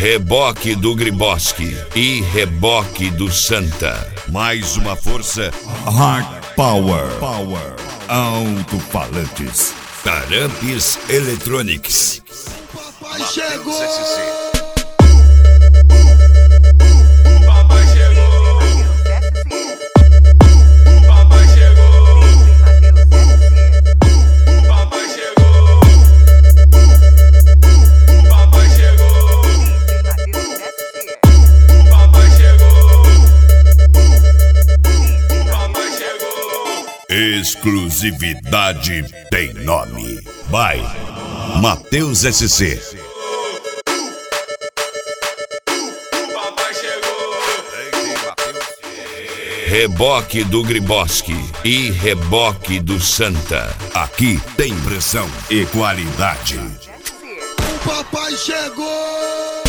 Reboque do Griboski e Reboque do Santa. Mais uma força. Hard Power. Alto-falantes. Tarampes Electronics. Papai chegou! Exclusividade tem nome. By Matheus SC. Reboque do Griboski e Reboque do Santa. Aqui tem pressão e qualidade. O papai chegou!